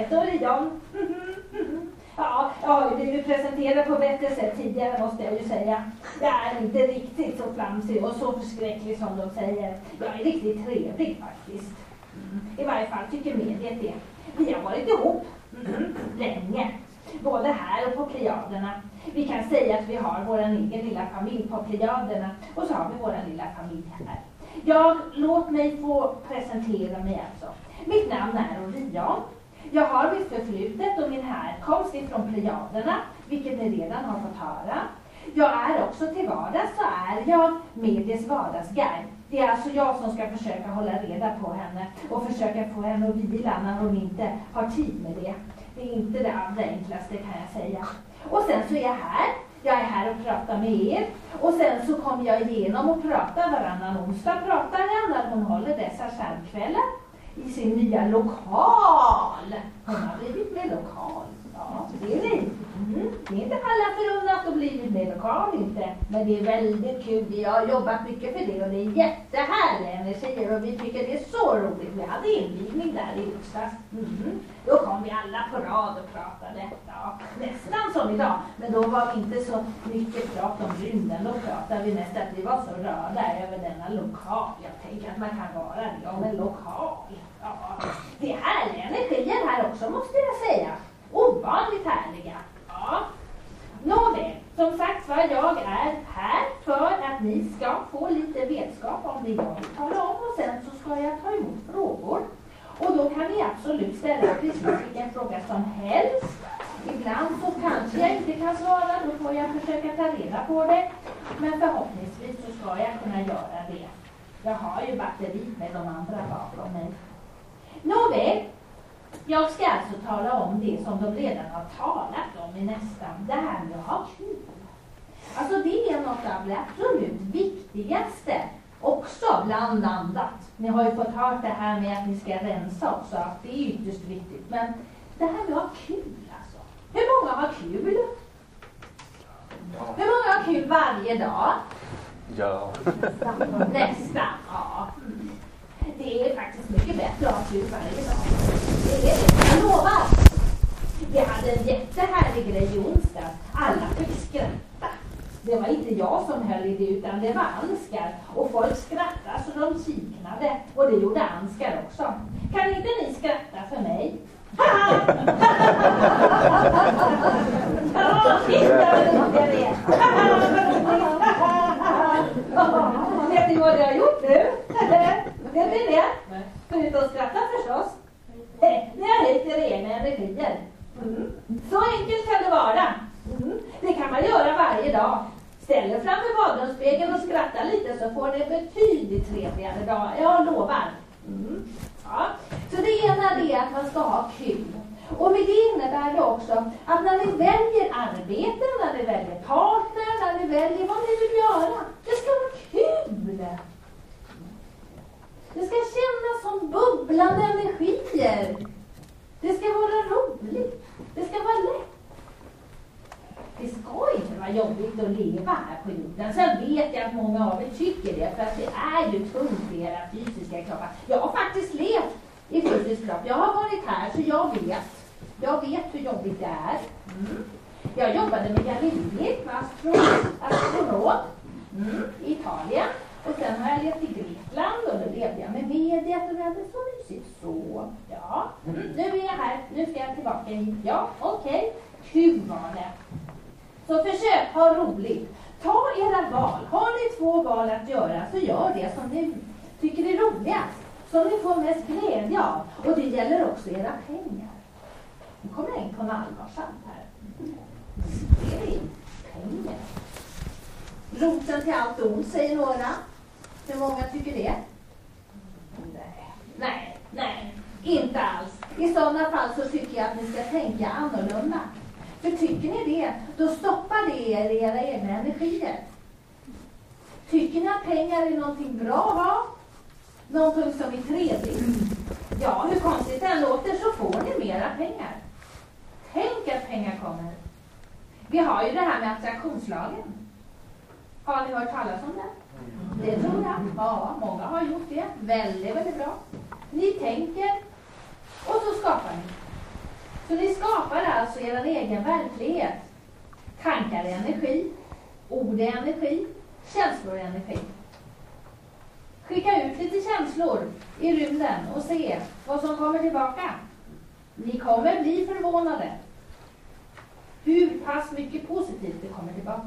heter Orion. Ja, jag har ju blivit presenterad på bättre sätt tidigare, måste jag ju säga. Jag är inte riktigt så flamsig och så förskräcklig som de säger. Jag är riktigt trevlig faktiskt. I varje fall tycker mediet det. Vi har varit ihop länge. Både här och på Plejaderna. Vi kan säga att vi har vår egen lilla familj på Plejaderna. Och så har vi vår lilla familj här. Låt mig få presentera mig alltså. Mitt namn är Orion. Jag har mitt förflutet och min härkomst ifrån Plejaderna, vilket ni redan har fått höra. Jag är också till vardags så är jag medies vardagsguide. Det är alltså jag som ska försöka hålla reda på henne och försöka få henne att vila när hon inte har tid med det. Det är inte det allra enklaste kan jag säga. Och sen så är jag här. Jag är här och pratar med er. Och sen så kommer jag igenom och pratar varannan onsdag pratar jag när hon håller dessa skärmkvällar. I sin nya lokal. Hon har blivit med lokal. Ja, det är det. Det är inte alla förunnat att blivit med lokal inte. Men det är väldigt kul. Vi har jobbat mycket för det och det är jättehärliga energier och vi tycker det är så roligt. Vi hade invigning där i onsdags. Då kom vi alla på rad och pratade. Ja, nästan som idag. Men då var vi inte så mycket prat om rymden. Då pratade vi mest att vi var så rörda över denna lokal. Jag tänker att man kan vara det om en lokal. Ja, det är härliga energier här också måste jag säga. Ovanligt härliga. Ja. Nåväl, som sagt var jag är här för att ni ska få lite vetskap om det jag vill tala om och sen så ska jag ta emot frågor. Och då kan ni absolut ställa precis vilken fråga som helst. Ibland så kanske jag inte kan svara, då får jag försöka ta reda på det. Men förhoppningsvis så ska jag kunna göra det. Jag har ju batteri med de andra bakom mig. Nåväl, jag ska alltså tala om det som de redan har talat om i nästan. Det här med att ha kul. Alltså det är något av det absolut viktigaste. Också bland annat. Ni har ju fått höra det här med att ni ska rensa också. Det är ytterst viktigt. Men det här med att ha kul alltså. Hur många har kul? Ja. Hur många har kul varje dag? Ja. Nästan, ja. Det är faktiskt mycket bättre att ha kul varje dag. Det är det, jag lovar. Vi hade en jättehärlig grej i onsdag. Alla fick skratta. Det var inte jag som höll i det utan det var Anskar. Och folk skrattade så de kiknade. Och det gjorde Anskar också. Kan inte ni skratta för mig? Ja, titta vad roliga det är. Vet ni vad jag har gjort nu? Vet ni det? Förutom att skratta förstås. Ni har höjt era egna energier. Så enkelt kan det vara. Det kan man göra varje dag. Ställ er framför badrumsspegeln och skratta lite så får ni en betydligt trevligare dag. Jag lovar. Ja. Så det ena är att man ska ha kul. Och med det innebär det också att när ni väljer arbete, när ni väljer partner, när ni väljer vad ni vill göra, det ska vara kul. Det ska kännas som bubblande energier. Det ska vara roligt. Det ska vara lätt. Det ska inte vara jobbigt att leva här på jorden. Sen vet jag att många av er tycker det. För att det är ju tungt i era fysiska kroppar. Jag har faktiskt levt i fysisk kropp. Jag har varit här så jag vet. Jag vet hur jobbigt det är. Jag jobbade med Galilei, astronaut i Italien. Och sen har jag levt i Grekland och då levde jag med mediet och det hade så mysigt så. Ja, nu är jag här. Nu ska jag tillbaka hit. Ja, okej. Kul var det. Så försök ha roligt. Ta era val. Har ni 2 val att göra så gör det som ni tycker är roligast. Som ni får mest glädje av. Och det gäller också era pengar. Nu kommer jag in på en allvarsamt här. Det är pengar. Roten till allt ont säger några. Hur många tycker det? Nej, inte alls. I sådana fall så tycker jag att ni ska tänka annorlunda. För tycker ni det, då stoppar det er i era egna energier. Tycker ni att pengar är någonting bra att ha? Någonting som är trevligt? Ja, hur konstigt det än låter så får ni mera pengar. Tänk att pengar kommer. Vi har ju det här med attraktionslagen. Har ni hört talas om det? Det tror jag. Ja, många har gjort det. Väldigt, väldigt bra. Ni tänker och så skapar ni. Så ni skapar alltså er egen verklighet. Tankar är energi, ord är energi, känslor är energi. Skicka ut lite känslor i rymden och se vad som kommer tillbaka. Ni kommer bli förvånade hur pass mycket positivt det kommer tillbaka.